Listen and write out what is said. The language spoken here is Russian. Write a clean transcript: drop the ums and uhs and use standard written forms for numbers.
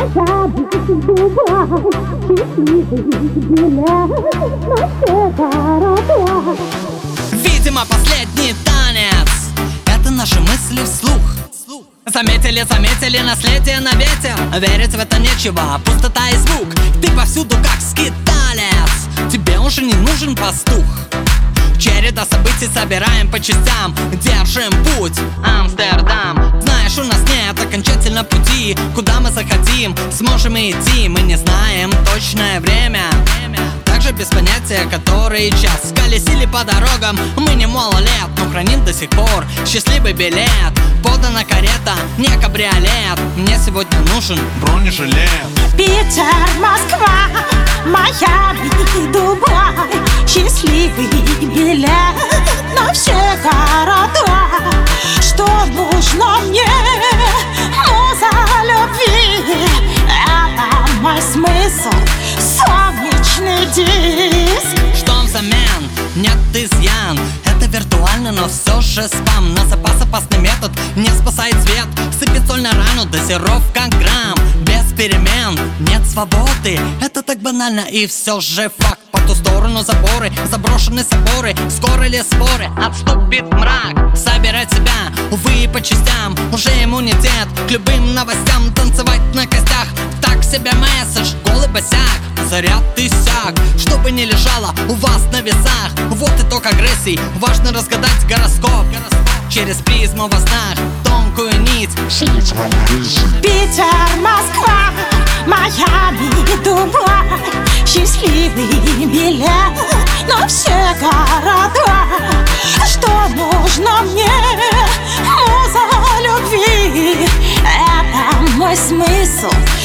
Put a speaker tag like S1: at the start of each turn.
S1: Майами, Дубай, счастливый билет на все города.
S2: Видимо, последний танец — это наши мысли вслух. Заметили, заметили наследие на ветер. Верить в это нечего, пустота и звук. Ты повсюду как скиталец, тебе уже не нужен пастух. Череда событий собираем по частям, держим путь, Амстердам. Знаешь, у нас нет окончательно пути, куда мы захотим, сможем и идти. Мы не знаем точное время, также без понятия, который час. Колесили по дорогам, мы не малолет, но храним до сих пор счастливый билет. Подана карета, не кабриолет, мне сегодня нужен бронежилет.
S1: Питер, Москва, Майами, Дубай, счастливый билет на все города. Что нужно мне? Муза любви, это мой смысл, солнечный диск.
S2: Что взамен? Нет изъян. Это виртуально, но все же спам. На запас опасный метод, не спасает свет. Сыпет соль на рану, дозировка грамм. Без перемен, нет свободы. Это так банально и все же факт. По ту сторону заборы, заброшены соборы. Скоро ли споры, отступит мрак. Собирать себя, увы, по частям. Уже иммунитет к любым новостям. Танцевать на костях, так себе месседж, голый босяк. Заряд иссяк, чтобы не лежало у вас на весах. Вот итог агрессии, важно разгадать гороскоп. Через призму во снах, тонкую нить.
S1: Питер, Москва, Майами, Дубай, счастливый билет на все города. Что нужно мне? Муза любви, это мой смысл,